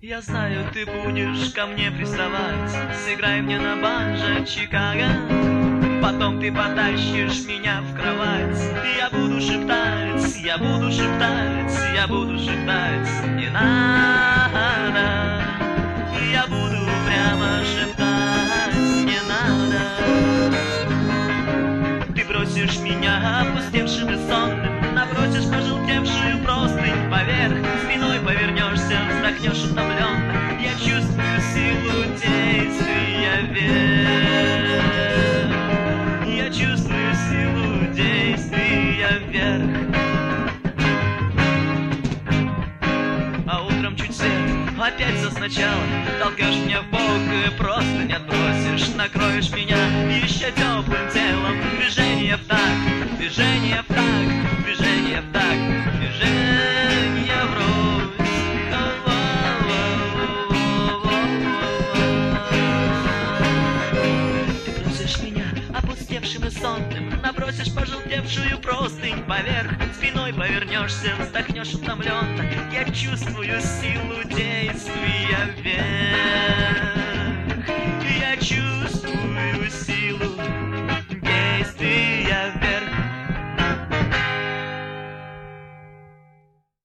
Я знаю, ты будешь ко мне приставать. Сыграй мне на банджо Чикаго. Потом ты потащишь меня в кровать. Я буду шептать, я буду шептать, я буду шептать. Не надо. Я буду прямо шептать. Не надо. Ты бросишь меня опустевшим и сонным, набросишь пожелтевшую простынь поверх. Спиной повернешься, вздохнешь утомленно. Я чувствую силу действия вверх. Я чувствую силу действия вверх. А утром чуть свет, опять все сначала. Толкнешь меня в бок и просто не отбросишь. Накроешь меня еще теплым телом. Движение в такт, движение в такт, движение в такт, движение врозь. Ты бросишь меня опустевшим и сонным, набросишь пожелтевшую простынь поверх. Спиной повернешься, вздохнешь утомленно. Я чувствую силу действия вверх.